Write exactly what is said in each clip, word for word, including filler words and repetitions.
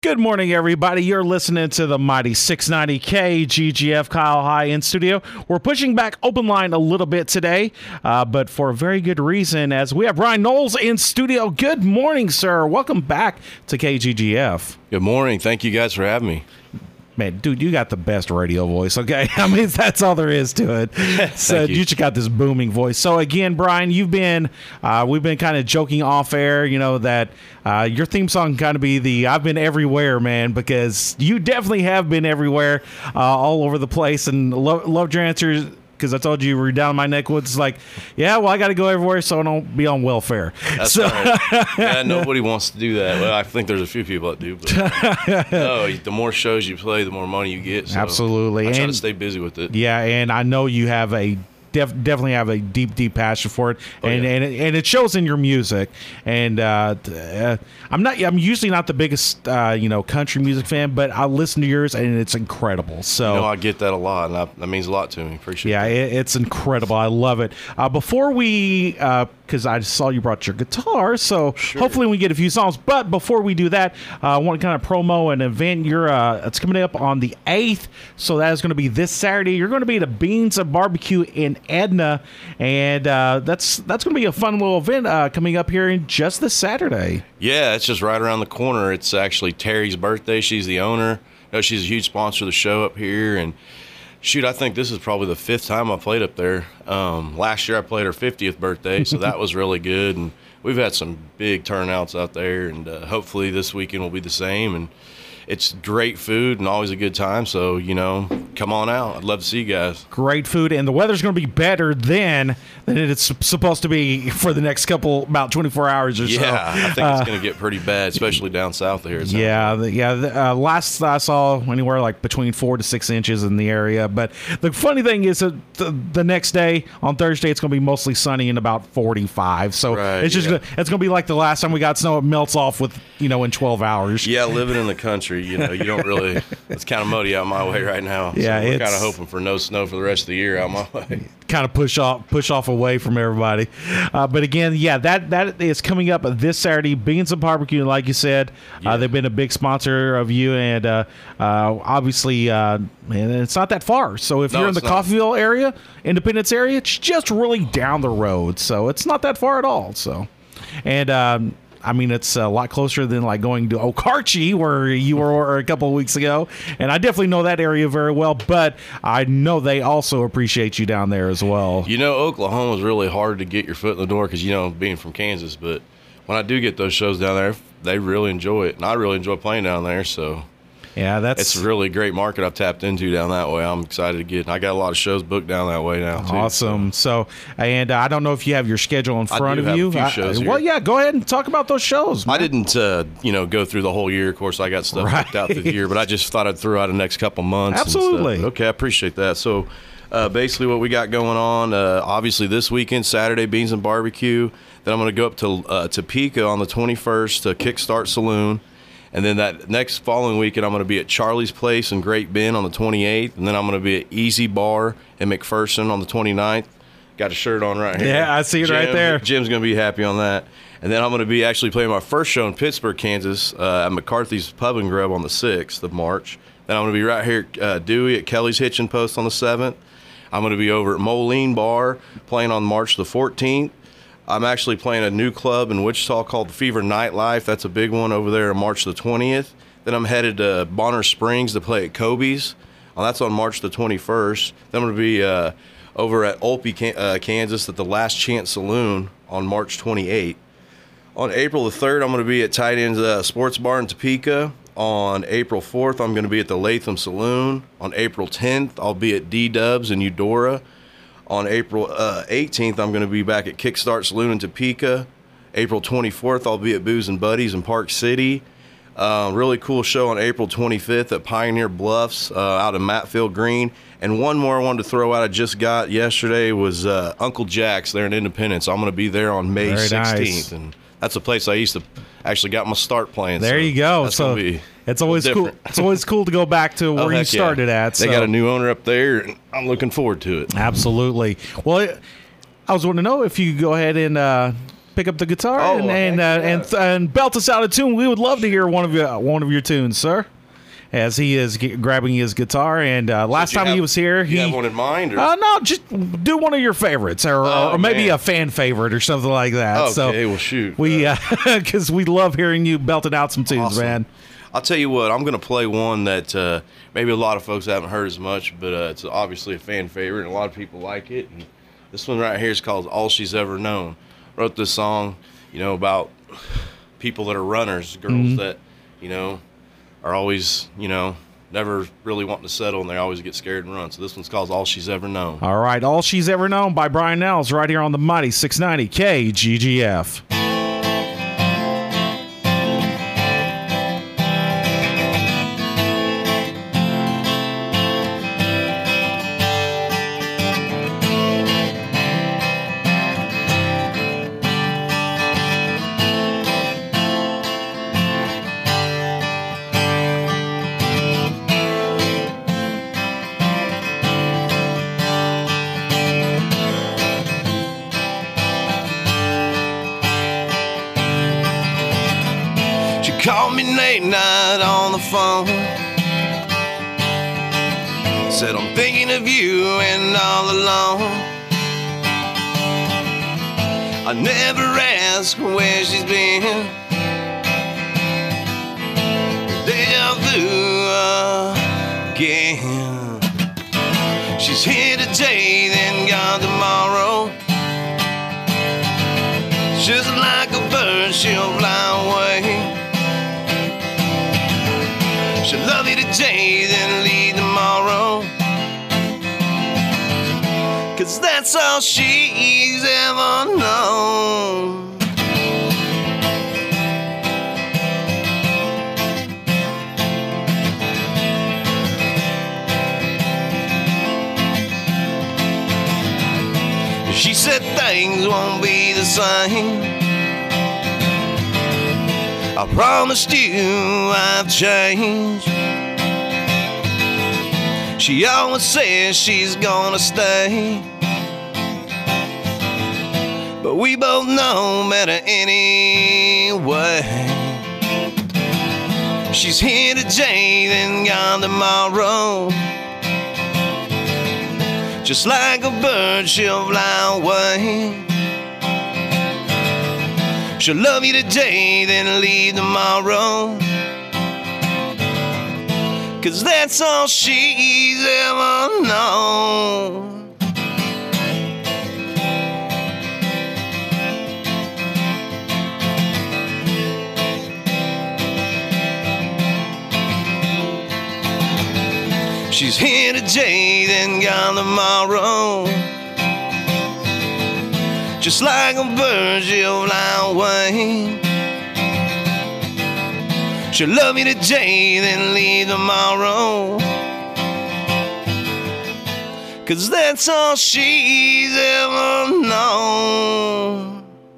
Good morning, everybody. You're listening to the mighty six ninety K G G F Kyle High in studio. We're pushing back open line a little bit today, uh, but for a very good reason, as we have Brian Knowles in studio. Good morning, sir. Welcome back to K G G F. Good morning. Thank you guys for having me. Man, dude, you got the best radio voice, okay? I mean, that's all there is to it. So you. you just got this booming voice. So again, Brian, you've been, uh, we've been kind of joking off air, you know, that uh, your theme song kind of be the I've been everywhere, man, because you definitely have been everywhere, uh, all over the place, and lo- loved your answers. Because I told you you were down in my neck of woods. It's like, yeah, well, I got to go everywhere so I don't be on welfare. That's so, right. Yeah, nobody wants to do that. Well, I think there's a few people that do. But no, the more shows you play, the more money you get. So absolutely. I try and, to stay busy with it. Yeah, and I know you have a Def, definitely have a deep, deep passion for it, oh, and yeah. and, it, and it shows in your music. And uh, uh, I'm not, I'm usually not the biggest, uh, you know, country music fan, but I listen to yours, and it's incredible. So you know, I get that a lot, and I, that means a lot to me. Appreciate. Yeah, it, it's incredible. I love it. Uh, before we, because uh, I saw you brought your guitar, so sure. hopefully we get a few songs. But before we do that, uh, I want to kind of promo an event. You're, uh, it's coming up on the eighth, so that is going to be this Saturday. You're going to be at a Beans and Barbecue in Edna, and uh, that's that's going to be a fun little event uh, coming up here in just this Saturday. Yeah, it's just right around the corner. It's actually Terry's birthday. She's the owner. You know, she's a huge sponsor of the show up here, and shoot, I think this is probably the fifth time I played up there. Um, last year I played her fiftieth birthday, so that was really good, and we've had some big turnouts out there, and uh, hopefully this weekend will be the same. And it's great food and always a good time, so, you know, come on out. I'd love to see you guys. Great food, and the weather's going to be better then than it's supposed to be for the next couple, about twenty-four hours or yeah, so. Yeah, I think uh, it's going to get pretty bad, especially down south of here. Yeah, the, yeah. The, uh, last I saw, anywhere like between four to six inches in the area. But the funny thing is that the, the next day, on Thursday, it's going to be mostly sunny and about forty-five. So right, it's just yeah. gonna, it's going to be like the last time we got snow. It melts off with, you know, in twelve hours. Yeah, living in the country, you know, you don't really, it's kind of muddy out my way right now. Yeah, so we're it's kind of hoping for no snow for the rest of the year out my way. Kind of push off push off away from everybody. Uh, but again, yeah, that that is coming up this Saturday. Beans and Barbecue, like you said, yeah. uh, they've been a big sponsor of you, and uh, uh, obviously, uh, man, it's not that far. So if no, you're in the not. Coffeyville area, Independence area, it's just really down the road. So it's not that far at all. So, and um, I mean, it's a lot closer than like going to Okarche, where you were a couple of weeks ago. And I definitely know that area very well, but I know they also appreciate you down there as well. You know, Oklahoma is really hard to get your foot in the door because, you know, being from Kansas. But when I do get those shows down there, they really enjoy it. And I really enjoy playing down there. So yeah, that's it's a really great market I've tapped into down that way. I'm excited to get. I got a lot of shows booked down that way now too. Awesome. So, and uh, I don't know if you have your schedule in front I do of have you. a few shows I, here. well, yeah, go ahead and talk about those shows, man. I didn't, uh, you know, go through the whole year. Of course, I got stuff right. booked out through the year, but I just thought I'd throw out the next couple months. Absolutely. And stuff. Okay, I appreciate that. So, uh, basically, what we got going on, uh, obviously, this weekend, Saturday, Beans and Barbecue. Then I'm going to go up to uh, Topeka on the twenty-first to Kickstart Saloon. And then that next following weekend, I'm going to be at Charlie's Place in Great Bend on the twenty-eighth. And then I'm going to be at Easy Bar in McPherson on the twenty-ninth. Got a shirt on right here. Yeah, I see it Jim, right there. Jim's going to be happy on that. And then I'm going to be actually playing my first show in Pittsburgh, Kansas, uh, at McCarthy's Pub and Grub on the sixth of March. Then I'm going to be right here at uh, Dewey at Kelly's Hitchin' Post on the seventh. I'm going to be over at Moline Bar playing on March the fourteenth. I'm actually playing a new club in Wichita called the Fever Nightlife. That's a big one over there on March the twentieth. Then I'm headed to Bonner Springs to play at Kobe's. Well, that's on March the twenty-first. Then I'm going to be uh, over at Olpe, uh, Kansas at the Last Chance Saloon on March twenty-eighth. On April the third, I'm going to be at Tight Ends uh, Sports Bar in Topeka. On April fourth, I'm going to be at the Latham Saloon. On April tenth, I'll be at D-Dubs in Eudora. On April uh, eighteenth, I'm going to be back at Kickstart Saloon in Topeka. April twenty-fourth, I'll be at Booze and Buddies in Park City. Uh, really cool show on April twenty-fifth at Pioneer Bluffs uh, out in Matfield Green. And one more I wanted to throw out I just got yesterday was uh, Uncle Jack's there in Independence. I'm going to be there on May Very sixteenth. nice. And that's a place I used to actually got my start playing. There so you go. That's So gonna be it's always cool. different. It's always cool to go back to where Oh, you heck yeah. started at. They so. got a new owner up there, and I'm looking forward to it. Absolutely. Well, I was wanting to know if you could go ahead and uh, pick up the guitar Oh, and and, uh, heck yeah. and and belt us out a tune. We would love to hear one of your one of your tunes, sir. As he is g- grabbing his guitar, and uh, last Do you time have- he was here, you he have one in mind? Or? uh, no, just do one of your favorites, or, Oh, or maybe man. a fan favorite or something like that. Okay, so well, shoot. we because we love hearing you belting out some tunes, Awesome. man. I'll tell you what, I'm going to play one that uh, maybe a lot of folks haven't heard as much, but uh, it's obviously a fan favorite, and a lot of people like it. And this one right here is called All She's Ever Known. Wrote this song, you know, about people that are runners, girls Mm-hmm. that, you know, are always, you know, never really wanting to settle, and they always get scared and run. So this one's called All She's Ever Known. All right, All She's Ever Known by Brian Nels right here on the mighty six ninety K G G F. She called me late night on the phone. Said I'm thinking of you and all alone. I never ask where she's been. Deja vu again. She's here today, then gone tomorrow. Just like a bird, she'll fly away. She'll love you today, then leave tomorrow. Cause that's all she's ever known. She said things won't be the same. I promised you I've changed. She always says she's gonna stay, but we both know better anyway. She's here today, then gone tomorrow. Just like a bird, she'll fly away. She'll love you today, then leave tomorrow. Cause that's all she's ever known. She's here today, then gone tomorrow. Just like a bird, she'll fly away. She'll love you today, then leave tomorrow. Cause that's all she's ever known.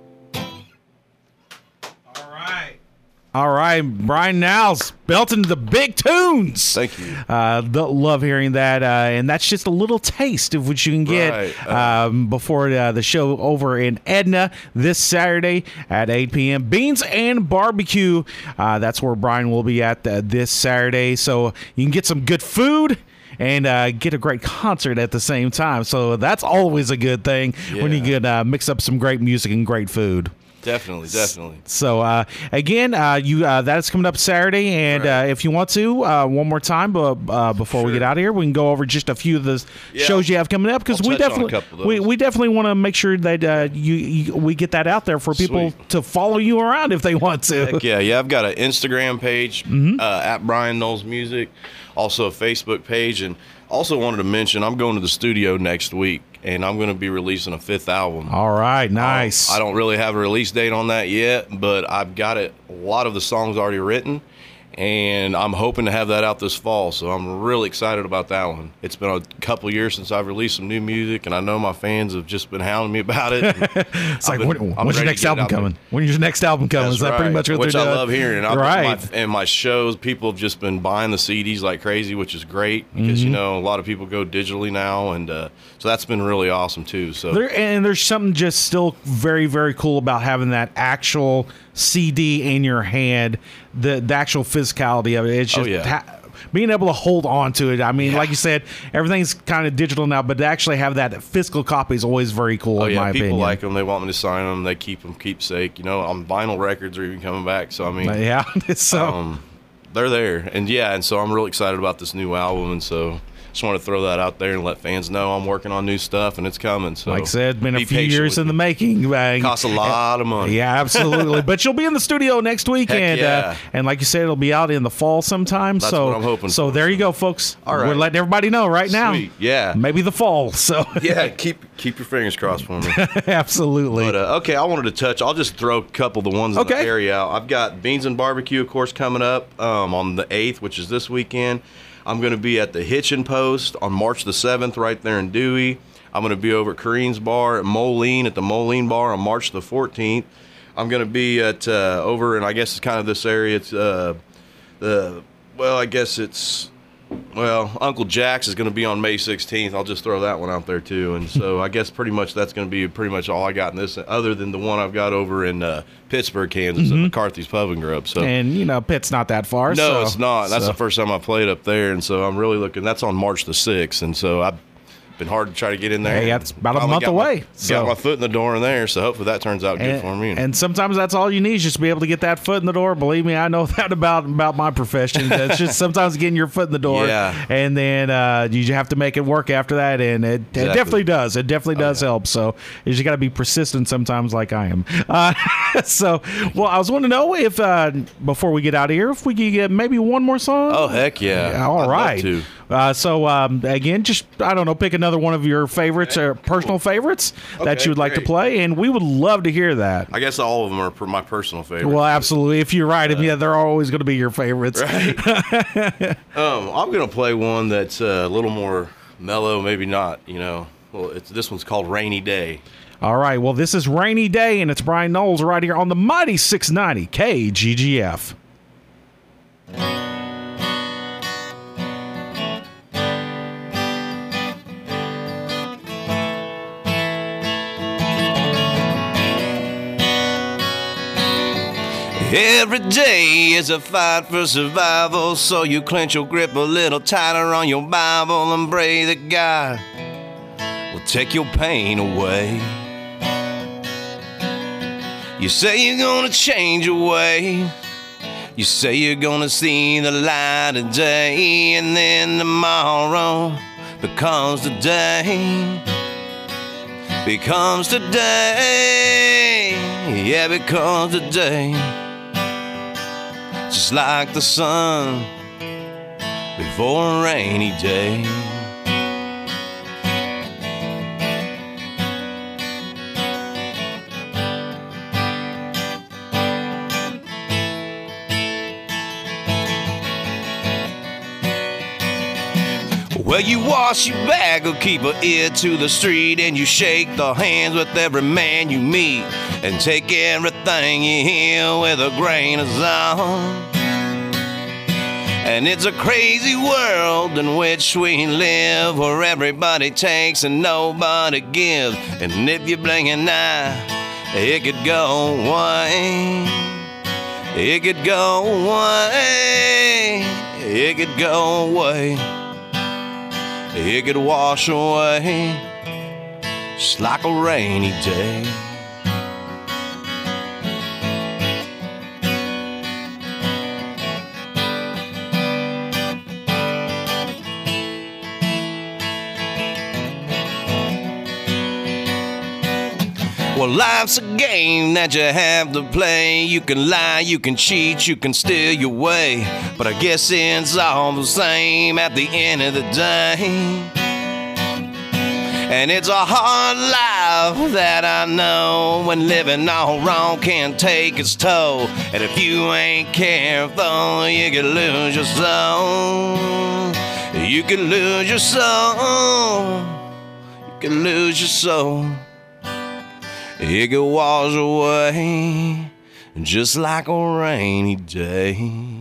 All right, Brian Nels belting the big tunes. Thank you. Uh, th- love hearing that, uh, and that's just a little taste of what you can get Right. Uh, um, before uh, the show over in Edna this Saturday at eight p.m. Beans and Barbecue. Uh, that's where Brian will be at uh, this Saturday, so you can get some good food and uh, get a great concert at the same time. So that's always a good thing when you Yeah. can uh, mix up some great music and great food. Definitely, definitely. So uh, again, uh, you uh, that's coming up Saturday, and Right. uh, if you want to, uh, one more time, but uh, before we Sure. get out of here, we can go over just a few of the Yeah. shows you have coming up because I'll we touch on a definitely couple of we, those. we definitely want to make sure that uh, you, you we get that out there for people Sweet. to follow you around if they want to. Heck yeah, yeah. I've got an Instagram page Mm-hmm. uh, at Brian Knowles Music, also a Facebook page, and also wanted to mention I'm going to the studio next week, and I'm going to be releasing a fifth album. All right, nice. I don't really have a release date on that yet, but I've got it. A lot of the songs already written, and I'm hoping to have that out this fall. So I'm really excited about that one. It's been a couple years since I've released some new music, and I know my fans have just been hounding me about it. It's like, been, when, when's your next album coming? When's your next album coming? That's Is that right. pretty much what which they're I doing? love hearing. And, I've, right. my, and my shows, people have just been buying the C Ds like crazy, which is great because, Mm-hmm. you know, a lot of people go digitally now, and uh, so that's been really awesome too. So There, and there's something just still very, very cool about having that actual C D in your hand, the the actual physicality of it. It's just Oh, yeah. ha- being able to hold on to it. I mean, Yeah. like you said, everything's kind of digital now, but to actually have that physical copy is always very cool, Oh in yeah, my people opinion. like them. They want me to sign them. They keep them keepsake. You know, on vinyl records are even coming back. So I mean, Yeah, so um, they're there, and yeah, and so I'm really excited about this new album, and so just want to throw that out there and let fans know I'm working on new stuff and it's coming. So like I said, been be a few patient years with in the me. making. Uh, Costs a lot of money. Yeah, absolutely. But you'll be in the studio next weekend, yeah. uh, and like you said, it'll be out in the fall sometime. That's so what I'm hoping So for, there you so. go, folks. All right. We're letting everybody know right now. Sweet. Yeah. Maybe the fall. So Yeah, keep keep your fingers crossed for me. absolutely. But uh, okay, I wanted to touch. I'll just throw a couple of the ones in Okay. the area out. I've got Beans and Barbecue, of course, coming up um, on the eighth, which is this weekend. I'm going to be at the Hitchin' Post on March the seventh, right there in Dewey. I'm going to be over at Kareem's Bar at Moline at the Moline Bar on March the fourteenth. I'm going to be at uh, over, and I guess it's kind of this area. It's uh, the well, I guess it's. Well, Uncle Jack's is going to be on May sixteenth. I'll just throw that one out there, too. And so I guess pretty much that's going to be pretty much all I got in this, other than the one I've got over in uh, Pittsburgh, Kansas at McCarthy's Pub and Grub. So And, you know, Pitt's not that far. no, so- it's not. That's so- the first time I played up there. And so I'm really looking. That's on March the sixth. And so I've been hard to try to get in there. Hey, that's about a Finally month got my- away, so- Got my foot in the door in there. So hopefully that turns out good And, for me. and sometimes that's all you need is just to be able to get that foot in the door. Believe me, I know that about about my profession. It's just sometimes getting your foot in the door, Yeah. and then uh, you have to make it work after that. And it, Exactly. it definitely does. It definitely does yeah. help. So you just got to be persistent sometimes, like I am. Uh, so, well, I was wanting to know if uh, before we get out of here, if we could get maybe one more song. Oh, heck yeah. Yeah, all I'd love right. to. Uh, so um, again, just I don't know, pick another one of your favorites or personal favorites that Okay, you would like to great. play, and we would love to hear that. I guess all of them are per- my personal favorite. Well, absolutely. If you're right, I mean, yeah, they're always going to be your favorites. Right. um, I'm gonna play one that's uh, a little more mellow, maybe not. You know, well, it's this one's called "Rainy Day." All right. Well, this is Rainy Day, and it's Brian Knowles right here on the mighty six ninety K G G F. Every day is a fight for survival, so you clench your grip a little tighter on your Bible and pray that God will take your pain away. You say you're gonna change your way. You say you're gonna see the light of day, and then tomorrow becomes today. Becomes today. Yeah, becomes today. Just like the sun before a rainy day. Well, you wash your bag or keep an ear to the street, and you shake the hands with every man you meet, and take everything you hear with a grain of salt. And it's a crazy world in which we live, where everybody takes and nobody gives. And if you blink an eye, it could go away. It could go away. It could go away. It could wash away just like a rainy day. Well, life's a game that you have to play. You can lie, you can cheat, you can steal your way, but I guess it's all the same at the end of the day. And it's a hard life that I know, when living all wrong can take its toll. And if you ain't careful, you can lose your soul. You can lose your soul. You can lose your soul. It can wash away just like a rainy day.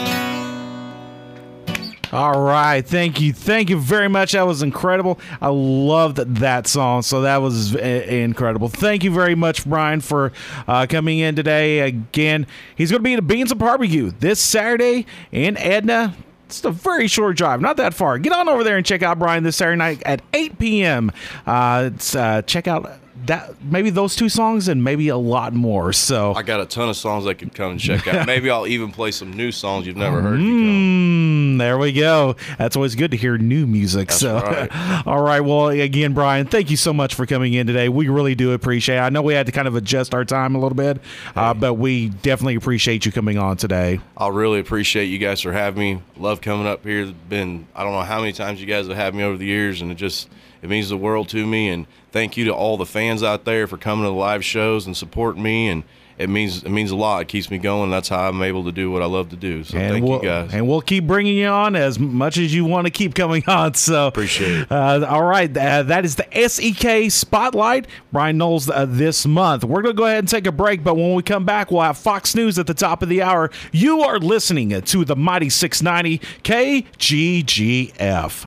All right, thank you, thank you very much. That was incredible. I loved that song, so that was incredible. Thank you very much, Brian, for uh, coming in today. Again, he's going to be at Beans and Barbecue this Saturday in Edna. It's a very short drive, not that far. Get on over there and check out Brian this Saturday night at eight p.m. Uh, it's, uh, check out that maybe those two songs and maybe a lot more. So I got a ton of songs I could come and check out. Maybe I'll even play some new songs you've never heard. Mm, there we go. That's always good to hear new music. That's so, right. All right. Well, again, Brian, thank you so much for coming in today. We really do appreciate it. I know we had to kind of adjust our time a little bit, uh, but we definitely appreciate you coming on today. I really appreciate you guys for having me. Love coming up here. It's been, I don't know how many times you guys have had me over the years, and it just, it means the world to me. And thank you to all the fans out there for coming to the live shows and supporting me. And it means it means a lot. It keeps me going. That's how I'm able to do what I love to do. So and thank we'll, you guys. And we'll keep bringing you on as much as you want to keep coming on. So appreciate it. Uh, all right. Uh, that is the S E K Spotlight. Brian Knowles uh, this month. We're going to go ahead and take a break, but when we come back, we'll have Fox News at the top of the hour. You are listening to the Mighty six ninety K G G F.